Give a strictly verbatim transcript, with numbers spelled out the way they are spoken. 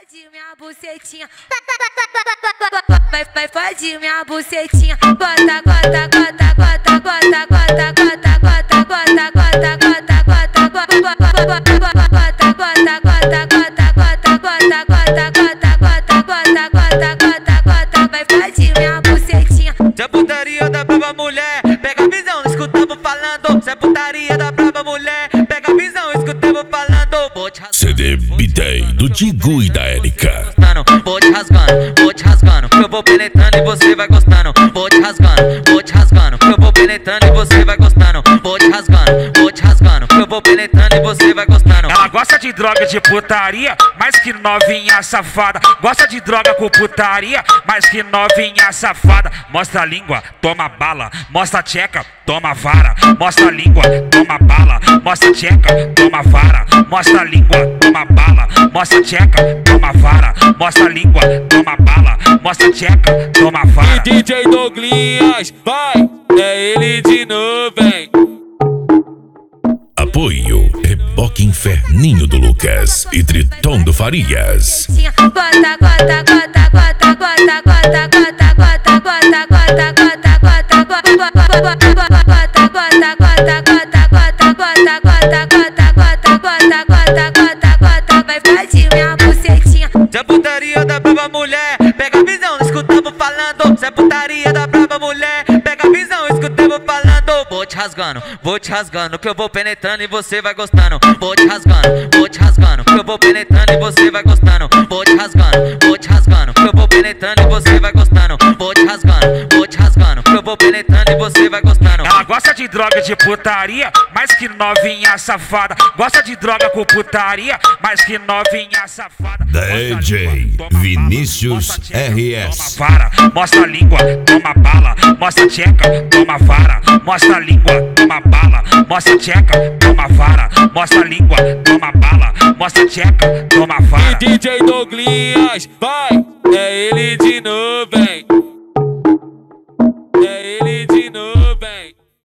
fode minha bucetinha, vai, vai, fode minha bucetinha, gota, gota, gota, gota, gota, gota, gota, gota, gota, gota, gota, gota, gota, vai fode minha bucetinha. Se a putaria da brava mulher, pega a visão, escutamos falando. Se a putaria da brava mulher, pega a visão, escutamos falando. C D B-Day do Digo e da Érica. Vou te rasgando, vou te rasgando, que eu vou penetrando e você vai gostando. Vou te rasgando, vou te rasgando, que eu vou penetrando e você vai gostando. Vou te rasgando, vou te rasgando, que eu vou penetrando e você vai gostando. Ela gosta de droga de putaria, mais que novinha safada. Gosta de droga com putaria, mais que novinha safada. Mostra a língua, toma bala. Mostra a tcheca, toma vara. Mostra a língua, toma bala. Mostra a tcheca, toma vara. Mostra a língua, toma bala. Mostra a tcheca, toma vara. Mostra a língua, toma bala. Mostra a tcheca, toma vara. D J Douglinhas, vai, é ele de novo, hein? Apoio Reboque Inferninho do Lucas e Triton do Farias. Gota, gota, gota, gota, gota, gota, gota, gota, gota, gota, gota, gota, gota, vai fode minha bucetinha. Se a putaria da brava mulher, pega a visão, escutamos falando. Se a putaria da brava mulher, pega a visão, escutamos falando. Vou te rasgando, vou te rasgando, que eu vou penetrando e você vai gostando. Vou te rasgando, vou te rasgando, que eu vou penetrando e você vai gostando. Vou te rasgando, vou te rasgando, que eu vou penetrando e você vai gostando. Vou te rasgando, vou te rasgando, que eu vou penetrando e você vai gostando. Ela gosta de droga de putaria, mais que novinha safada. Gosta de droga com putaria, mais que novinha safada. D J Vinícius R S. Toma vara, mostra a língua, toma bala. Mostra a tcheca, toma vara. Mostra a língua, toma bala. Mostra a tcheca, toma vara. Mostra a língua, toma bala. Mostra a tcheca, toma vara. D J Douglinhas, vai, é ele de novo, hein?